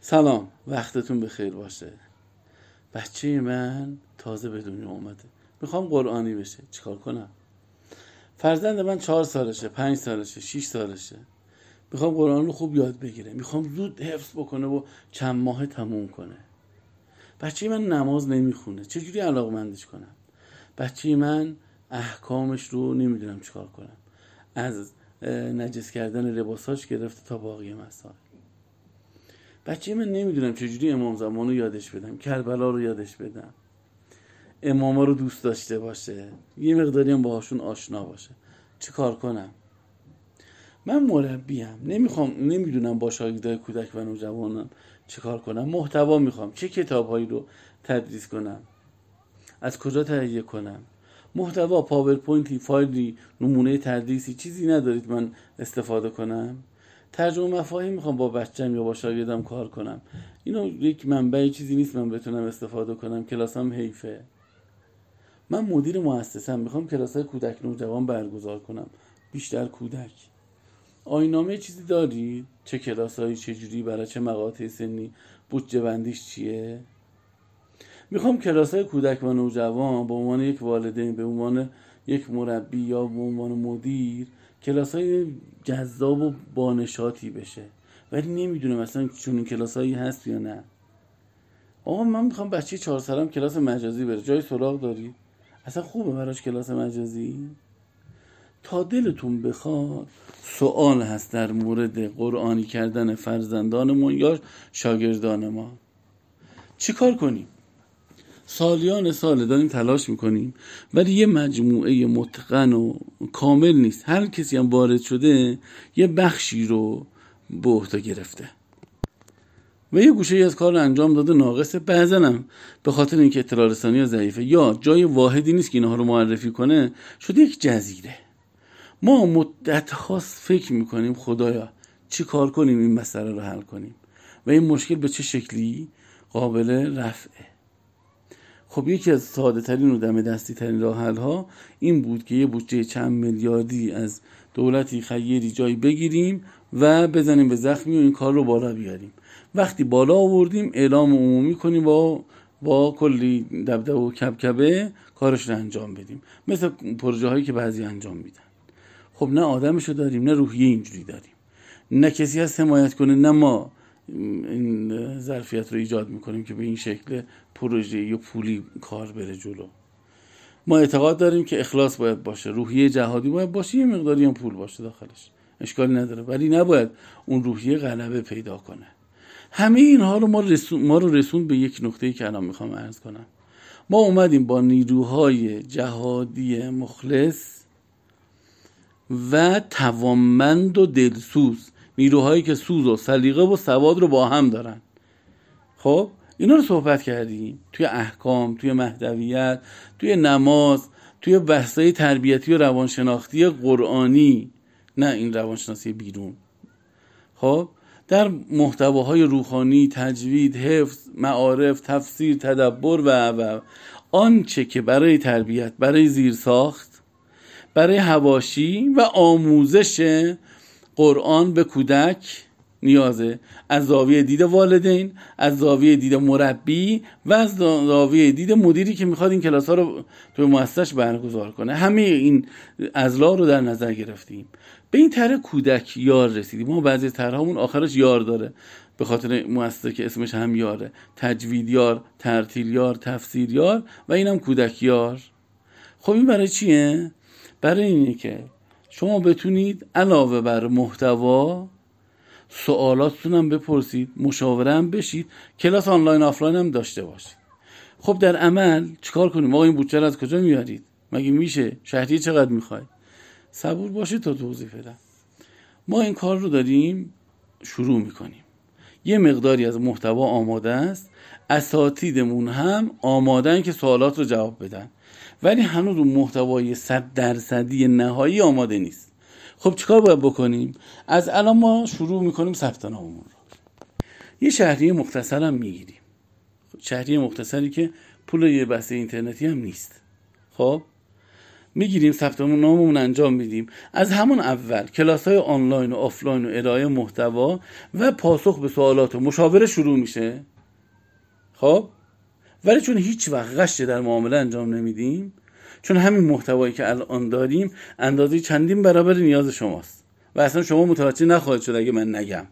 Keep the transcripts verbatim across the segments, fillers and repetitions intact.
سلام، وقتتون بخیر باشه. بچه من تازه به دنیا اومده، میخوام قرآنی بشه. چیکار کنم؟ فرزند من چهار سالشه، پنج سالشه، شیش سالشه. میخوام قرآن رو خوب یاد بگیره، میخوام زود حفظ بکنه و چند ماه تموم کنه. بچه من نماز نمیخونه، چجوری علاقمندش کنم؟ بچه من احکامش رو نمیدونم چیکار کنم، از نجس کردن لباساش گرفته تا باقی مسائل. بچه من نمیدونم چجوری امام زمان رو یادش بدم، کربلا رو یادش بدم، اماما رو دوست داشته باشه، یه مقداری هم باهاشون آشنا باشه. چی کار کنم؟ من مربیم، نمیخوام نمیدونم با شاگردای کودک و نوجوانان چی کار کنم. محتوا میخوام، چه کتابهایی رو تدریس کنم، از کجا تهیه کنم. محتوا پاورپوینتی، فایلی، نمونه تدریسی چیزی ندارید من استفاده کنم؟ ترجمه مفاهیم میخوام با بچه‌م یا با شاگردم کار کنم. اینو یک منبع چیزی نیست من بتونم استفاده کنم. کلاسام حیفه. من مدیر مؤسسه‌ام، میخوام کلاسای کودک نوجوان برگزار کنم، بیشتر کودک. آیین‌نامه چیزی دارید؟ چه کلاسایی، چه جوری، برای چه مقاطع سنی، بودجه بندیش چیه؟ میخوام کلاسای کودک و نوجوان به عنوان یک والدین، به عنوان یک مربی یا به عنوان مدیر، کلاسای جذاب و بانشاطی بشه. ولی نمیدونم اصلا چون این کلاسایی هست یا نه. آقا من میخوام بچه چهار سالم کلاس مجازی بره، جای سراغ دارید؟ اصلا خوبه براش کلاس مجازی؟ تا دلتون بخواد سوال هست در مورد قرآنی کردن فرزندانمون یا شاگردان ما. چی کار کنیم؟ سالیان سال داریم تلاش میکنیم، ولی یه مجموعه متقن و کامل نیست. هر کسی هم وارد شده یه بخشی رو به عهده گرفته و یه گوشه از کار رو انجام داده ناقصه. بعضن هم به خاطر اینکه اطلاع رسانی ضعیفه یا جای واحدی نیست که اینها رو معرفی کنه، شده یک جزیره. ما مدت هاست فکر میکنیم خدایا چی کار کنیم این مسئله رو حل کنیم و این مشکل به چه شکلی قابل رفعه. خب یکی از ساده ترین و دم دستی ترین راه حل ها این بود که یه بودجه چند میلیاردی از دولتی خیری جایی بگیریم و بزنیم به زخمی و این کار رو بالا بیاریم. وقتی بالا آوردیم اعلام عمومی کنیم با با کلی دبدبه و کبکبه کارش رو انجام بدیم، مثل پروژه هایی که بعضی انجام میدن. خب نه آدمشو داریم، نه روحیه اینجوری داریم، نه کسی هست حمایت کنه، نه ما این ظرفیت رو ایجاد میکنیم که به این شکل پروژه یا پولی کار بره جلو. ما اعتقاد داریم که اخلاص باید باشه، روحیه جهادی باید باشه، یه مقداری هم پول باشه داخلش، اشکالی نداره، ولی نباید اون روحیه غلبه پیدا کنه. همه اینها رو ما رسون ما رو رسون به یک نقطه‌ای که الان میخوام عرض کنم. ما اومدیم با نیروهای جهادی مخلص و توانمند و دلسوز، نیروهایی که سوز و سلیقه و سواد رو با هم دارن. خب اینا رو صحبت کردیم توی احکام، توی مهدویت، توی نماز، توی بحثای تربیتی و روانشناختی قرآنی، نه این روانشناسی بیرون. خب در محتواهای روحانی، تجوید، حفظ، معارف، تفسیر، تدبر و و آنچه که برای تربیت، برای زیرساخت، برای حواشی و آموزش قرآن به کودک نیازه، از زاویه دید والدین، از زاویه دید مربی و از زاویه دید مدیری که میخواد این کلاس ها رو توی مؤسسه‌اش برگزار کنه. همه این اضلاع رو در نظر گرفتیم. به این طرح کودک یار رسیدیم. ما بعضی طرحمون آخرش یار داره، به خاطر مؤسسه که اسمش هم یاره، تجوید یار، ترتیل یار، تفسیر یار و اینم کودک یار. خب این برای چیه؟ برای اینه که شما بتونید علاوه بر محتوا سوالاتتون هم بپرسید، مشاوره هم بشید، کلاس آنلاین آفلاین هم داشته باشید. خب در عمل چیکار کنیم؟ آقا این بودجه رو از کجا میارید؟ مگه میشه؟ شهریه چقدر میخواید؟ صبور باشید تا توضیح بدم. ما این کار رو داریم شروع میکنیم. یه مقداری از محتوا آماده است، اساتیدمون هم آمادن که سوالات رو جواب بدن، ولی هنوز اون محتوای صد درصدی نهایی آماده نیست. خب چیکار باید بکنیم؟ از الان ما شروع میکنیم ثبت ناممون رو. یه شهریه مختصر هم میگیریم، شهریه مختصری که پول یه بسته اینترنتی هم نیست. خب میگیریم ثبت ناممون انجام میدیم. از همون اول کلاس‌های آنلاین و آفلاین و ارائه محتوا و پاسخ به سوالات و مشاوره شروع میشه. خب ولی چون هیچ وقت غش در معامله انجام نمیدیم، چون همین محتوایی که الان داریم اندازه چندین برابر نیاز شماست و اصلا شما متوجه نخواهید شد اگه من نگم،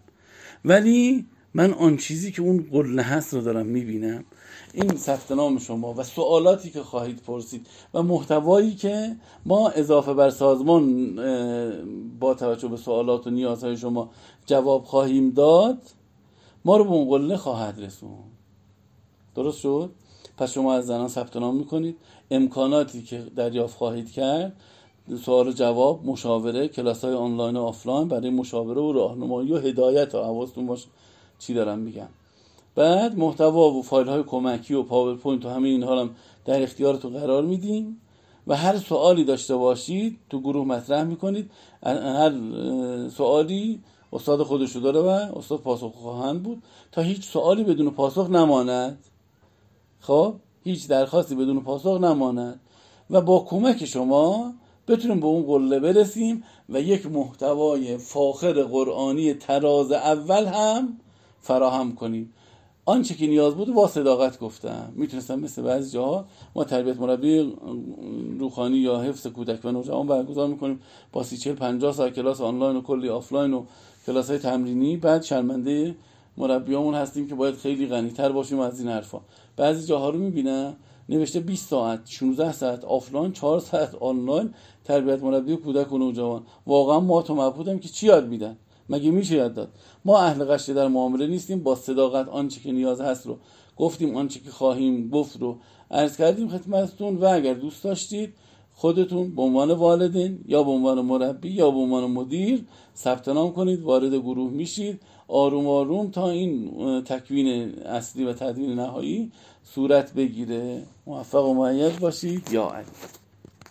ولی من آن چیزی که اون قله هست رو دارم میبینم. این ثبت نام شما و سوالاتی که خواهید پرسید و محتوایی که ما اضافه بر سازمان با توجه به سوالات و نیازهای شما جواب خواهیم داد، ما رو به اون قله خواهد رسوند. درست شد؟ پس شما از زنان ثبت نام میکنید، امکاناتی که دریافت خواهید کرد، سوال و جواب، مشاوره، کلاس‌های آنلاین و آفلاین برای مشاوره و راهنمایی و هدایت، و حواستون باشه چی دارم میگم. بعد محتوا و فایل‌های کمکی و پاورپوینت و همه اینها هم در اختیارتون قرار میدیم و هر سوالی داشته باشید تو گروه مطرح میکنید. هر سوالی استاد خودشو داره و استاد پاسخ خواهند بود تا هیچ سوالی بدون پاسخ نماند. خب هیچ درخواستی بدون پاسخ نماند و با کمک شما بتونیم به اون قله برسیم و یک محتوای فاخر قرآنی طراز اول هم فراهم کنیم. آنچه که نیاز بود با صداقت گفتم. میتونستم مثل بعضی جاها ما تربیت مربی روحانی یا حفظ کودک و نوجوان برگزار میکنیم با سی چهل پنجاه ساعت کلاس آنلاین و کلی آفلاین و کلاس های تمرینی، بعد شرمنده مربیامون هستیم که باید خیلی غنی‌تر باشیم از این حرفا. بعضی جاها رو میبینم نوشته بیست ساعت، شانزده ساعت آفلاین، چهار ساعت آنلاین تربیت مربی کودک و نوجوان. واقعا ما تو مبهوتم که چی یاد میدن؟ مگه میشه یاد داد؟ ما اهل غش در معامله نیستیم. با صداقت آنچه که نیاز هست رو گفتیم، آنچه که خواهیم گفت رو عرض کردیم خدمتتون و اگر دوست داشتید خودتون به عنوان والدین یا به عنوان مربی یا به عنوان مدیر ثبت نام کنید، وارد گروه میشید. آروم آروم تا این تکوین اصلی و تدوین نهایی صورت بگیره. موفق و مؤید باشید. یا علی.